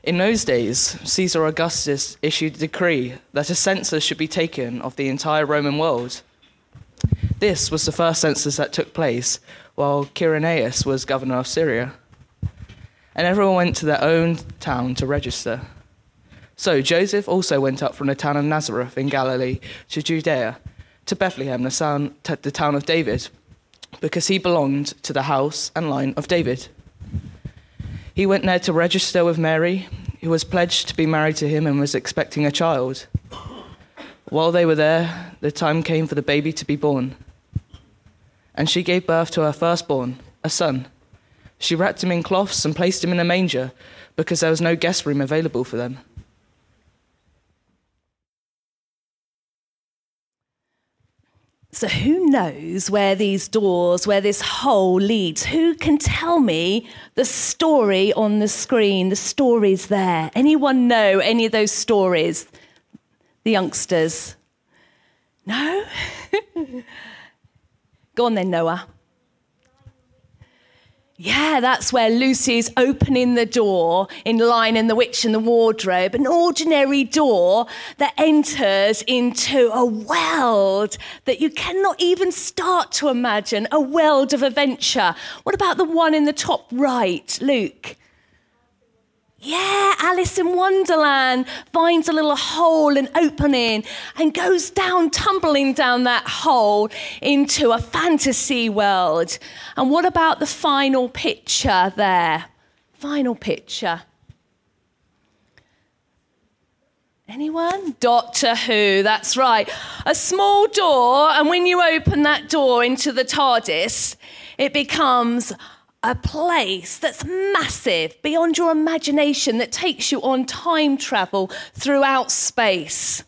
In those days, Caesar Augustus issued a decree that a census should be taken of the entire Roman world. This was the first census that took place while Quirinius was governor of Syria. And everyone went to their own town to register. So Joseph also went up from the town of Nazareth in Galilee to Judea, to Bethlehem, the town of David, because he belonged to the house and line of David. He went there to register with Mary, who was pledged to be married to him and was expecting a child. While they were there, the time came for the baby to be born. And she gave birth to her firstborn, a son. She wrapped him in cloths and placed him in a manger because there was no guest room available for them. So who knows where these doors, where this hole leads? Who can tell me the story on the screen, the stories there? Anyone know any of those stories? The youngsters? No? Go on then, Noah. Yeah, that's where Lucy's opening the door in Lion and the Witch and the Wardrobe, an ordinary door that enters into a world that you cannot even start to imagine, a world of adventure. What about the one in the top right, Luke? Yeah, Alice in Wonderland finds a little hole and opening and goes down, tumbling down that hole into a fantasy world. And what about the final picture there? Final picture. Anyone? Doctor Who, that's right. A small door, and when you open that door into the TARDIS, it becomes a place that's massive, beyond your imagination, that takes you on time travel throughout space.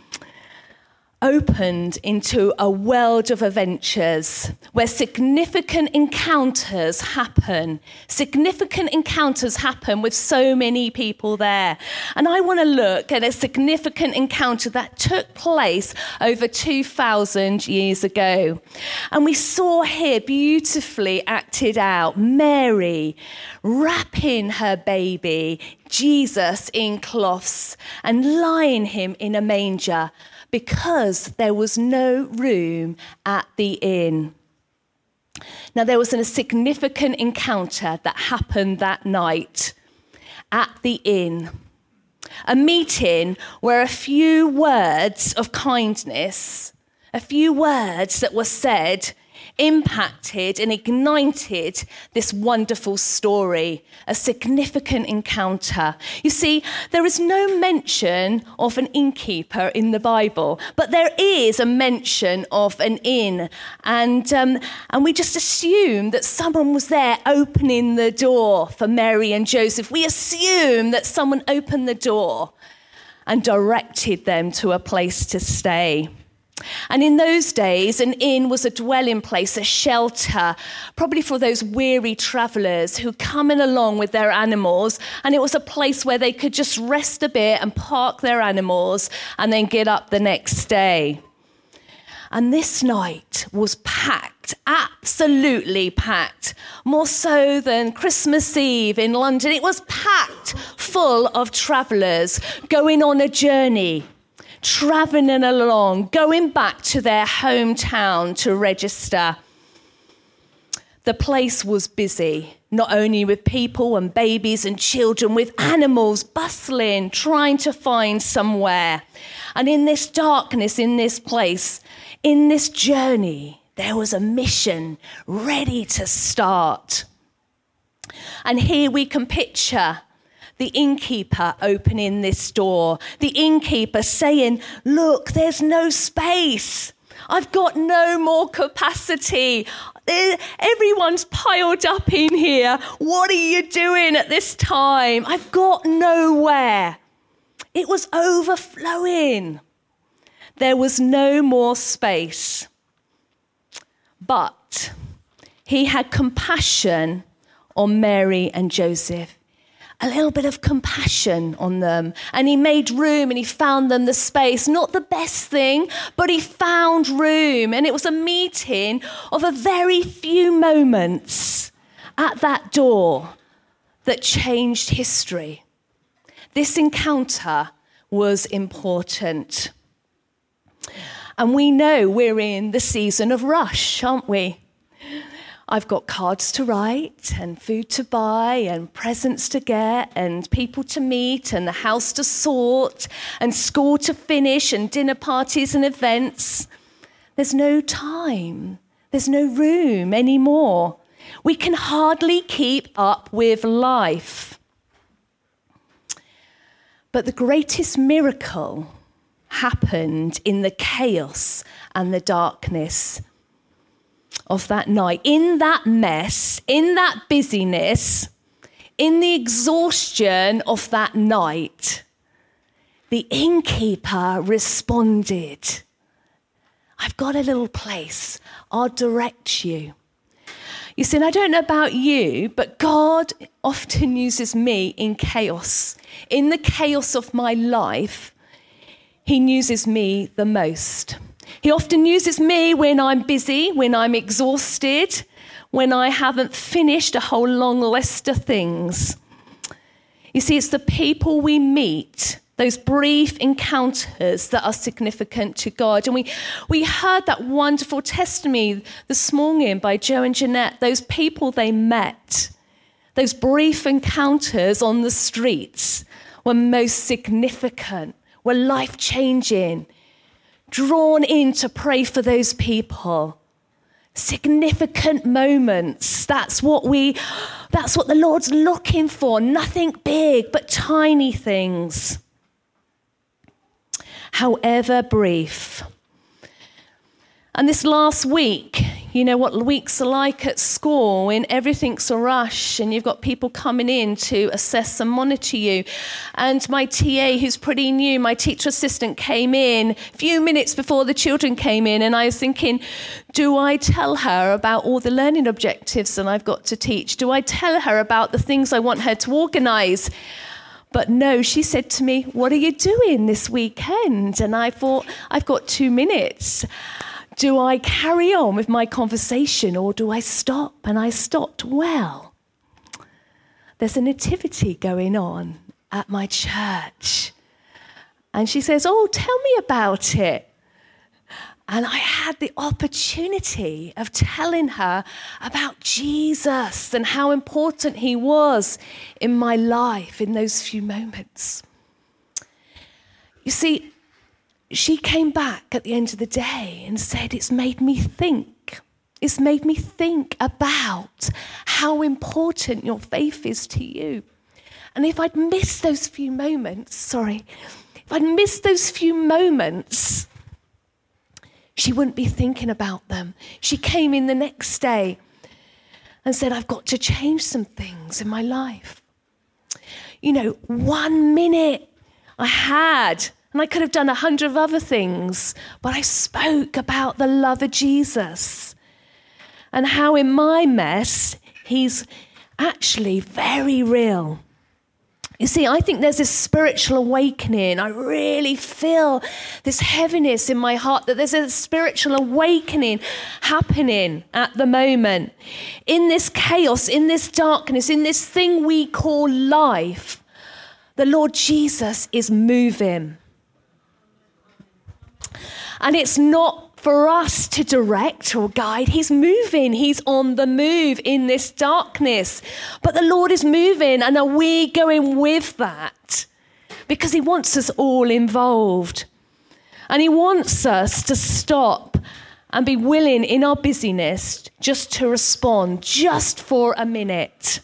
Opened into a world of adventures where significant encounters happen. Significant encounters happen with so many people there. And I want to look at a significant encounter that took place over 2,000 years ago. And we saw here beautifully acted out Mary wrapping her baby, Jesus, in cloths and lying him in a manger, because there was no room at the inn. Now, there was a significant encounter that happened that night at the inn. A meeting where a few words of kindness, a few words that were said, impacted and ignited this wonderful story, a significant encounter. You see, there is no mention of an innkeeper in the Bible, but there is a mention of an inn. And we just assume that someone was there opening the door for Mary and Joseph. We assume that someone opened the door and directed them to a place to stay. And in those days, an inn was a dwelling place, a shelter, probably for those weary travellers who come in along with their animals. And it was a place where they could just rest a bit and park their animals and then get up the next day. And this night was packed, absolutely packed, more so than Christmas Eve in London. It was packed full of travellers going on a journey, travelling along, going back to their hometown to register. The place was busy, not only with people and babies and children, with animals bustling, trying to find somewhere. And in this darkness, in this place, in this journey, there was a mission ready to start. And here we can picture the innkeeper opening this door. The innkeeper saying, look, there's no space. I've got no more capacity. Everyone's piled up in here. What are you doing at this time? I've got nowhere. It was overflowing. There was no more space. But he had compassion on Mary and Joseph. A little bit of compassion on them. And he made room and he found them the space. Not the best thing, but he found room. And it was a meeting of a very few moments at that door that changed history. This encounter was important. And we know we're in the season of rush, aren't we? I've got cards to write and food to buy and presents to get and people to meet and the house to sort and school to finish and dinner parties and events. There's no time. There's no room anymore. We can hardly keep up with life. But the greatest miracle happened in the chaos and the darkness of that night. In that mess, in that busyness, in the exhaustion of that night, the innkeeper responded. I've got a little place. I'll direct you. You see, and I don't know about you, but God often uses me in chaos. In the chaos of my life, he uses me the most. He often uses me when I'm busy, when I'm exhausted, when I haven't finished a whole long list of things. You see, it's the people we meet, those brief encounters that are significant to God. And we heard that wonderful testimony this morning by Joe and Jeanette, those people they met, those brief encounters on the streets were most significant, were life-changing, drawn in to pray for those people. Significant moments. That's what the Lord's looking for. Nothing big, but tiny things. However brief. And this last week, you know what weeks are like at school when everything's a rush and you've got people coming in to assess and monitor you. And my TA, who's pretty new, my teacher assistant, came in a few minutes before the children came in, and I was thinking, do I tell her about all the learning objectives that I've got to teach? Do I tell her about the things I want her to organise? But no, she said to me, what are you doing this weekend? And I thought, I've got 2 minutes. Do I carry on with my conversation or do I stop? And I stopped. Well, there's a nativity going on at my church. And she says, oh, tell me about it. And I had the opportunity of telling her about Jesus and how important he was in my life in those few moments. You see, she came back at the end of the day and said, it's made me think. It's made me think about how important your faith is to you. And if I'd missed those few moments, she wouldn't be thinking about them. She came in the next day and said, I've got to change some things in my life. You know, 1 minute I had, and I could have done 100 other things, but I spoke about the love of Jesus and how in my mess, he's actually very real. You see, I think there's this spiritual awakening. I really feel this heaviness in my heart that there's a spiritual awakening happening at the moment. In this chaos, in this darkness, in this thing we call life, the Lord Jesus is moving. And it's not for us to direct or guide. He's moving. He's on the move in this darkness. But the Lord is moving, and are we going with that? Because he wants us all involved. And he wants us to stop and be willing in our busyness just to respond, just for a minute.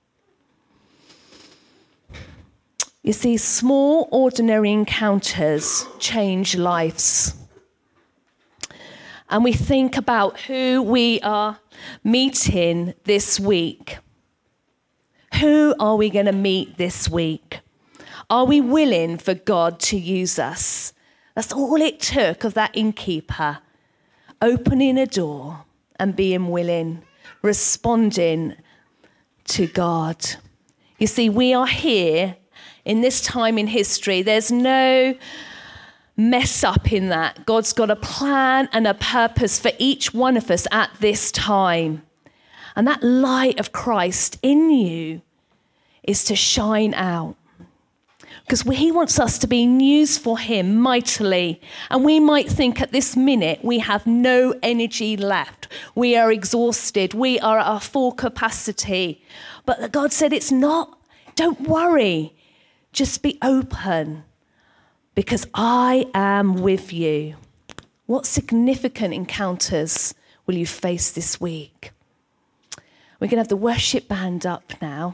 You see, small, ordinary encounters change lives. And we think about who we are meeting this week. Who are we going to meet this week? Are we willing for God to use us? That's all it took of that innkeeper. Opening a door and being willing, responding to God. You see, we are here in this time in history. There's no mess up in that. God's got a plan and a purpose for each one of us at this time. And that light of Christ in you is to shine out. Because he wants us to be used for him mightily. And we might think at this minute we have no energy left. We are exhausted. We are at our full capacity. But God said it's not. Don't worry. Just be open. Because I am with you. What significant encounters will you face this week? We're going to have the worship band up now.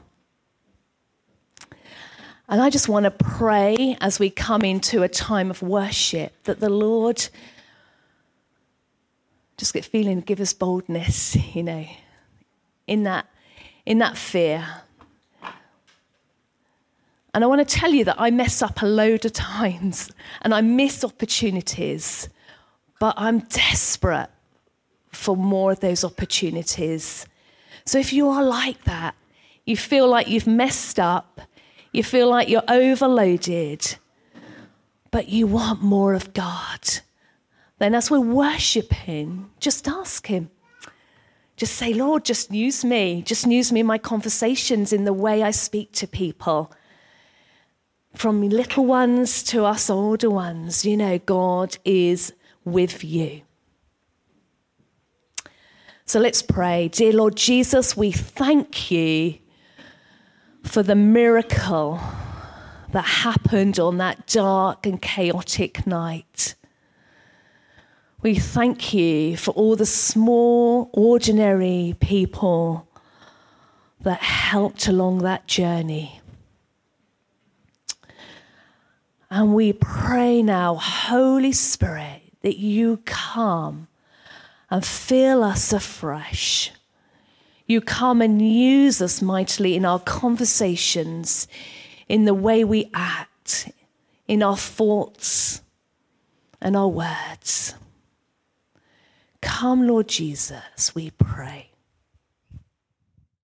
And I just want to pray as we come into a time of worship that the Lord just get feeling, give us boldness, in that fear. And I want to tell you that I mess up a load of times and I miss opportunities, but I'm desperate for more of those opportunities. So if you are like that, you feel like you've messed up, you feel like you're overloaded, but you want more of God, then as we're worshiping, just ask him. Just say, Lord, just use me. Just use me in my conversations, in the way I speak to people. From little ones to us older ones, God is with you. So let's pray. Dear Lord Jesus, we thank you for the miracle that happened on that dark and chaotic night. We thank you for all the small, ordinary people that helped along that journey. And we pray now, Holy Spirit, that you come and fill us afresh. You come and use us mightily in our conversations, in the way we act, in our thoughts and our words. Come, Lord Jesus, we pray.